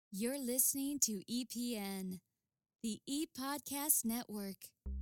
You're listening to EPN, the E-Podcast Network.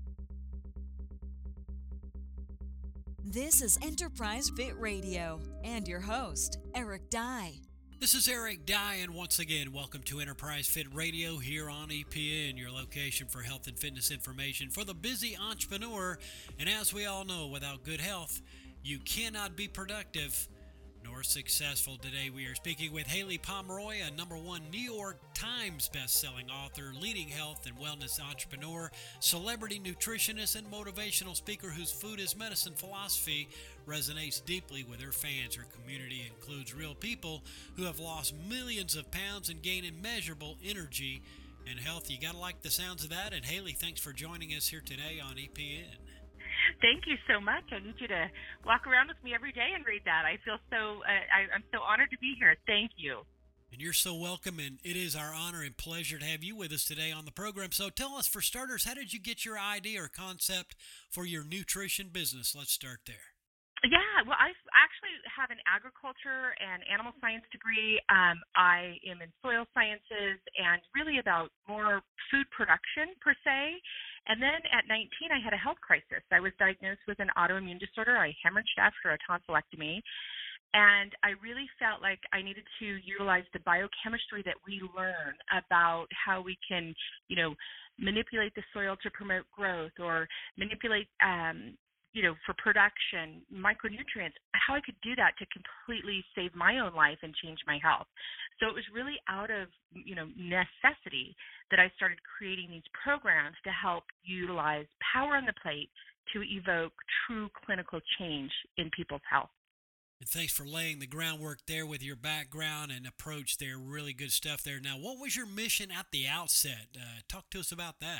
This is Enterprise Fit Radio and your host, Eric Dye. This is Eric Dye, and once again, welcome to Enterprise Fit Radio here on EPN, your location for health and fitness information for the busy entrepreneur. And as we all know, without good health, you cannot be productive nor successful. Today we are speaking with Haley Pomeroy, a #1 New York Times best-selling author, leading health and wellness entrepreneur, celebrity nutritionist, and motivational speaker whose food is medicine philosophy resonates deeply with her fans. Her community includes real people who have lost millions of pounds and gained immeasurable energy and health. You gotta like the sounds of that. And Haley, thanks for joining us here today on EPN. Thank you so much. I need you to walk around with me every day and read that. I feel so, I'm so honored to be here. Thank you. And you're so welcome, and it is our honor and pleasure to have you with us today on the program. So tell us, for starters, how did you get your idea or concept for your nutrition business? Let's start there. Yeah, well, I actually have an agriculture and animal science degree. I am in soil sciences and really about more food production per se. And then at 19, I had a health crisis. I was diagnosed with an autoimmune disorder. I hemorrhaged after a tonsillectomy. And I really felt like I needed to utilize the biochemistry that we learn about how we can, manipulate the soil to promote growth or manipulate for production, micronutrients, how I could do that to completely save my own life and change my health. So it was really out of, necessity that I started creating these programs to help utilize power on the plate to evoke true clinical change in people's health. And thanks for laying the groundwork there with your background and approach there. Really good stuff there. Now, what was your mission at the outset? Talk to us about that.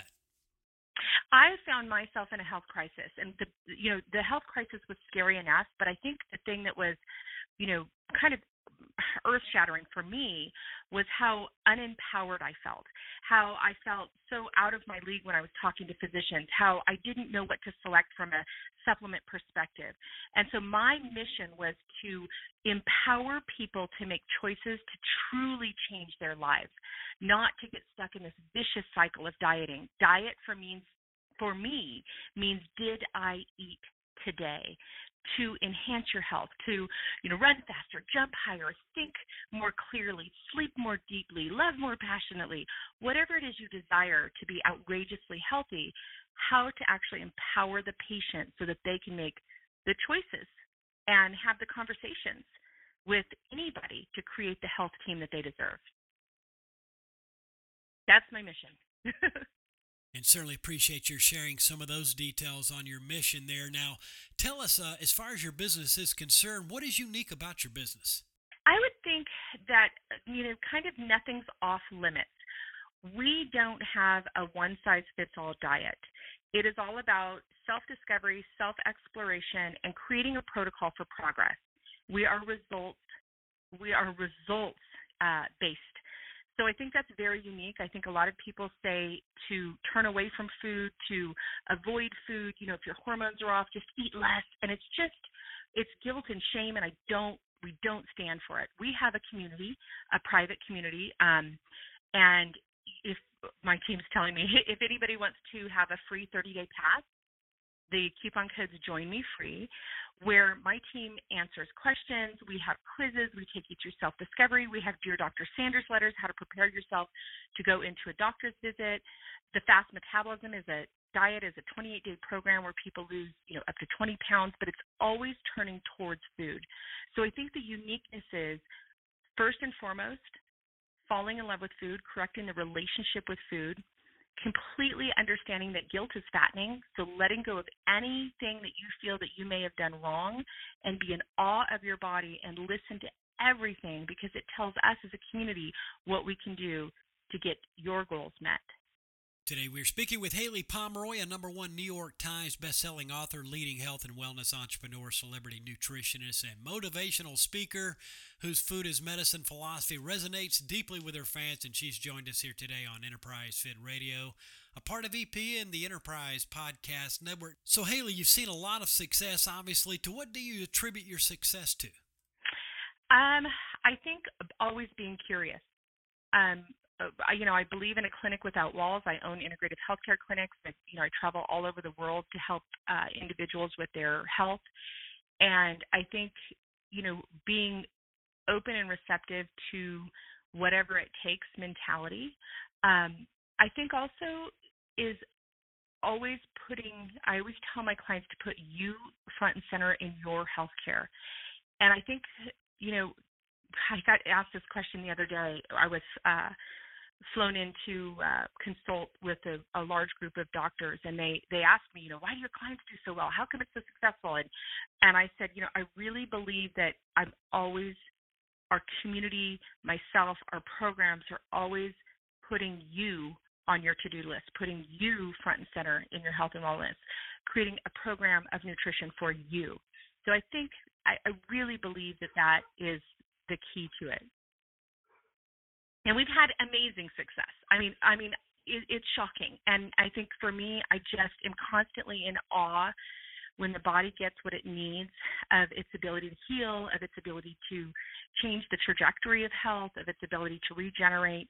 I found myself in a health crisis, and the health crisis was scary enough, but I think the thing that was, kind of earth-shattering for me was how unempowered I felt, how I felt so out of my league when I was talking to physicians, how I didn't know what to select from a supplement perspective. And so my mission was to empower people to make choices to truly change their lives, not to get stuck in this vicious cycle of dieting. Diet for me means, did I eat today to enhance your health, to run faster, jump higher, think more clearly, sleep more deeply, love more passionately, whatever it is you desire to be outrageously healthy, how to actually empower the patient so that they can make the choices and have the conversations with anybody to create the health team that they deserve. That's my mission. And certainly appreciate your sharing some of those details on your mission there. Now, tell us, as far as your business is concerned, what is unique about your business? I would think that, kind of nothing's off limits. We don't have a one-size-fits-all diet. It is all about self-discovery, self-exploration, and creating a protocol for progress. We are results-based. So I think that's very unique. I think a lot of people say to turn away from food, to avoid food. If your hormones are off, just eat less. And it's guilt and shame, and we don't stand for it. We have a community, a private community, and if my team's telling me, if anybody wants to have a free 30-day pass, the coupon code's Join Me Free, where my team answers questions. We have quizzes. We take you through self-discovery. We have Dear Dr. Sanders letters, how to prepare yourself to go into a doctor's visit. The Fast Metabolism is a 28-day program where people lose, up to 20 pounds, but it's always turning towards food. So I think the uniqueness is, first and foremost, falling in love with food, correcting the relationship with food, completely understanding that guilt is fattening, so letting go of anything that you feel that you may have done wrong and be in awe of your body and listen to everything, because it tells us as a community what we can do to get your goals met. Today we're speaking with Haley Pomeroy, a #1 New York Times bestselling author, leading health and wellness entrepreneur, celebrity nutritionist, and motivational speaker whose food is medicine philosophy resonates deeply with her fans, and she's joined us here today on Enterprise Fit Radio, a part of EPN, the Enterprise Podcast Network. So Haley, you've seen a lot of success, obviously. To what do you attribute your success to? I think always being curious. I believe in a clinic without walls. I own integrative healthcare clinics. I travel all over the world to help individuals with their health. And I think, being open and receptive to whatever it takes mentality, I think also is always I always tell my clients to put you front and center in your healthcare. And I think, I got asked this question the other day. I was flown in to consult with a large group of doctors, and they asked me, why do your clients do so well? How come it's so successful? And I said, I really believe that our community, myself, our programs are always putting you on your to-do list, putting you front and center in your health and wellness, creating a program of nutrition for you. So I think I really believe that is the key to it. And we've had amazing success. I mean, it's shocking. And I think for me, I just am constantly in awe when the body gets what it needs, of its ability to heal, of its ability to change the trajectory of health, of its ability to regenerate.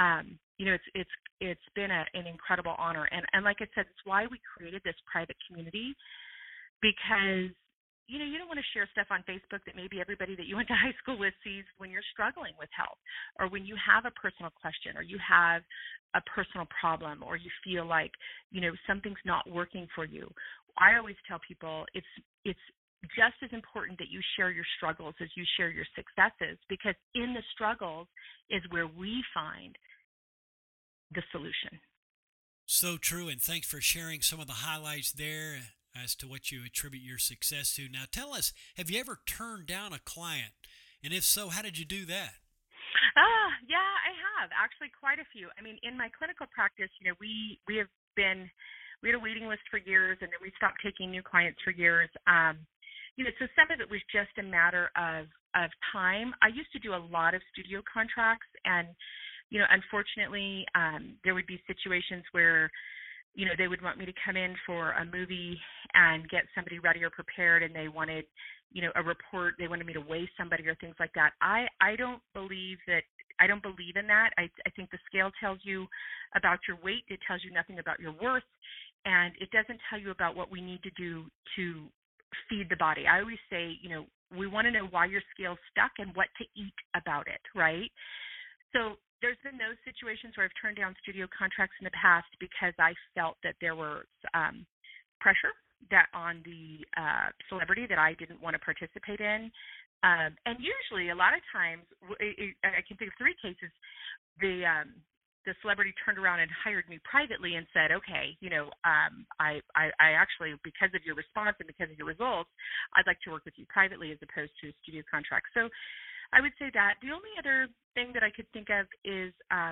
It's been an incredible honor. And like I said, it's why we created this private community, because you don't want to share stuff on Facebook that maybe everybody that you went to high school with sees when you're struggling with health, or when you have a personal question, or you have a personal problem, or you feel like, something's not working for you. I always tell people it's just as important that you share your struggles as you share your successes, because in the struggles is where we find the solution. So true, and thanks for sharing some of the highlights there as to what you attribute your success to. Now tell us, have you ever turned down a client? And if so, how did you do that? Yeah, I have. Actually, quite a few. I mean, in my clinical practice, we had a waiting list for years, and then we stopped taking new clients for years. So some of it was just a matter of time. I used to do a lot of studio contracts, and, unfortunately, there would be situations where, they would want me to come in for a movie and get somebody ready or prepared, and they wanted, a report. They wanted me to weigh somebody or things like that. I don't believe in that. I think the scale tells you about your weight. It tells you nothing about your worth, and it doesn't tell you about what we need to do to feed the body. I always say, we want to know why your scale's stuck and what to eat about it, right? So there's been those situations where I've turned down studio contracts in the past because I felt that there was pressure that on the celebrity that I didn't want to participate in. And usually, a lot of times, I can think of 3 cases, the celebrity turned around and hired me privately and said, okay, I actually, because of your response and because of your results, I'd like to work with you privately as opposed to a studio contract. So I would say that. The only other thing that I could think of is,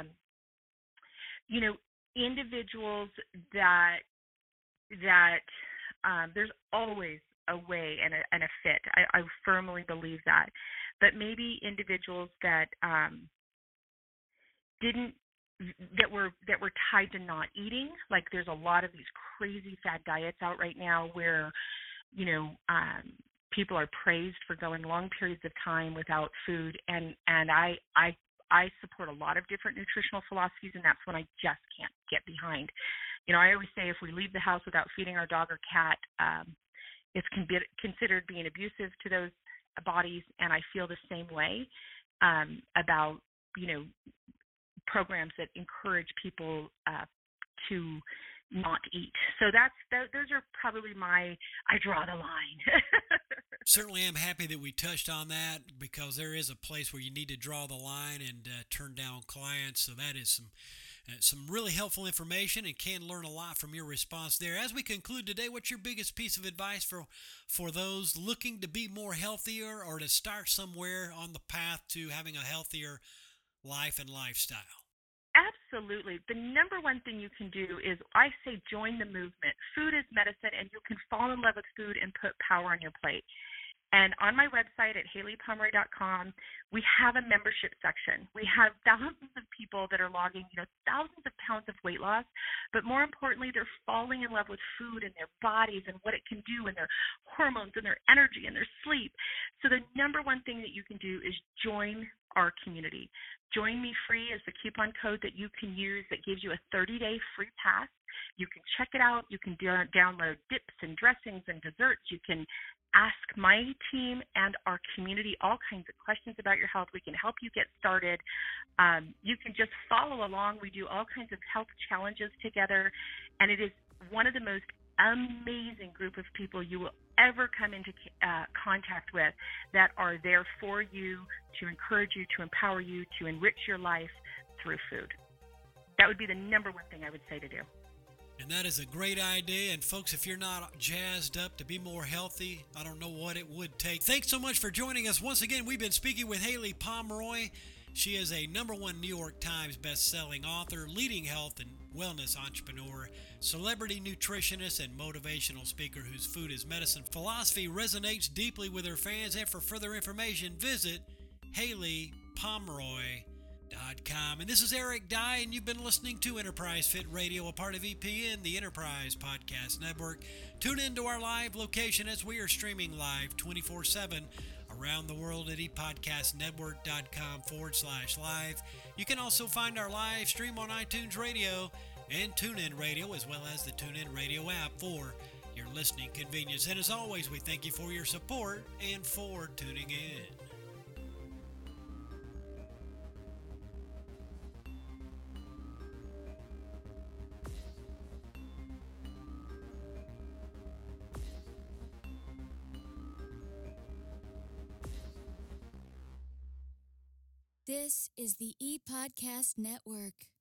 individuals that there's always a way and a fit. I firmly believe that. But maybe individuals that that were tied to not eating. Like, there's a lot of these crazy fad diets out right now where, people are praised for going long periods of time without food, and I support a lot of different nutritional philosophies, and that's when I just can't get behind. I always say if we leave the house without feeding our dog or cat, it's considered being abusive to those bodies, and I feel the same way about programs that encourage people to not eat. So those are probably I draw the line. Certainly, I'm happy that we touched on that, because there is a place where you need to draw the line and turn down clients. So that is some really helpful information, and can learn a lot from your response there. As we conclude today, what's your biggest piece of advice for those looking to be more healthier, or to start somewhere on the path to having a healthier life and lifestyle? Absolutely. The number one thing you can do is, I say, join the movement. Food is medicine, and you can fall in love with food and put power on your plate. And on my website at HaleyPomeroy.com, we have a membership section. We have thousands of people that are logging, thousands of pounds of weight loss, but more importantly, they're falling in love with food and their bodies and what it can do and their hormones and their energy and their sleep. So the number one thing that you can do is join our community. Join Me Free is the coupon code that you can use that gives you a 30-day free pass. You can check it out. You can download dips and dressings and desserts. You can ask my team and our community all kinds of questions about your health. We can help you get started. You can just follow along. We do all kinds of health challenges together, and it is one of the most amazing group of people you will ever come into contact with that are there for you, to encourage you, to empower you, to enrich your life through food. That would be the number one thing I would say to do. And that is a great idea. And folks, if you're not jazzed up to be more healthy, I don't know what it would take. Thanks so much for joining us. Once again, we've been speaking with Haley Pomeroy. She is a #1 New York Times best-selling author, leading health and wellness entrepreneur, celebrity nutritionist, and motivational speaker whose food is medicine philosophy resonates deeply with her fans. And for further information, visit HaleyPomeroy.com. And this is Eric Dye, and you've been listening to Enterprise Fit Radio, a part of EPN, the Enterprise Podcast Network. Tune into our live location as we are streaming live 24/7 around the world at epodcastnetwork.com/live. You can also find our live stream on iTunes Radio and TuneIn Radio, as well as the TuneIn Radio app for your listening convenience. And as always, we thank you for your support and for tuning in. This is the ePodcast Network.